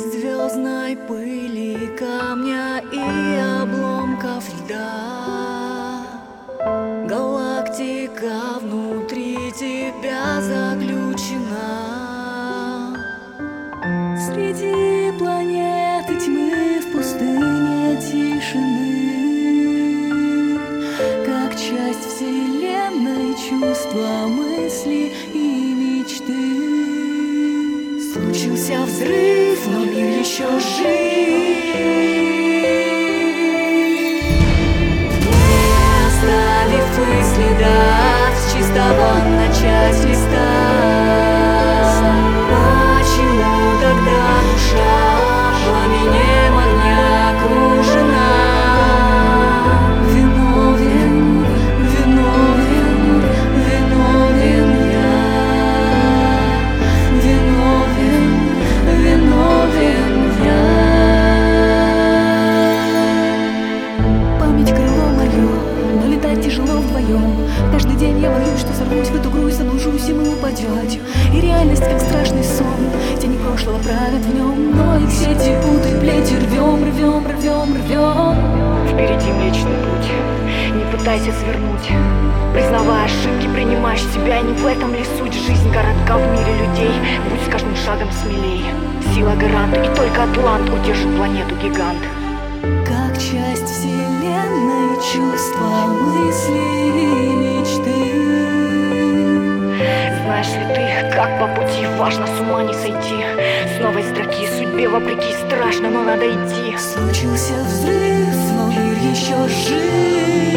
звездной пыли, камня и обломков льда. Галактика внутри тебя заключена. Среди планеты тьмы, в пустыне тишины, как часть вселенной, чувства, мысли и мечты. Случился взрыв, но мир еще жив, не оставив и следа с чистого начать листа. Почему тогда душа пламенем огня окружена? Виновен, виновен, виновен я. Виновен, виновен я. Память крыло мое, но летать тяжело вдвоем. Каждый день я боюсь, что сорвусь в эту грусть, заблужусь, и мы упадем. И реальность, как страшный сон, тени прошлого правят в нем, но их сети путы, плети рвем, рвем, рвем, рвем. Впереди Млечный Путь, не пытайся свернуть. Признавая ошибки, принимаешь себя, не в этом ли суть? Жизнь городка в мире людей, будь с каждым шагом смелей. Сила гарант, и только Атлант удержит планету гигант. Как часть вселенной, чувства, мысли и мечты. Знаешь ли ты, как по пути важно с ума не сойти? С новой строки судьбе вопреки страшно, но надо идти. Случился взрыв, но мир еще жив.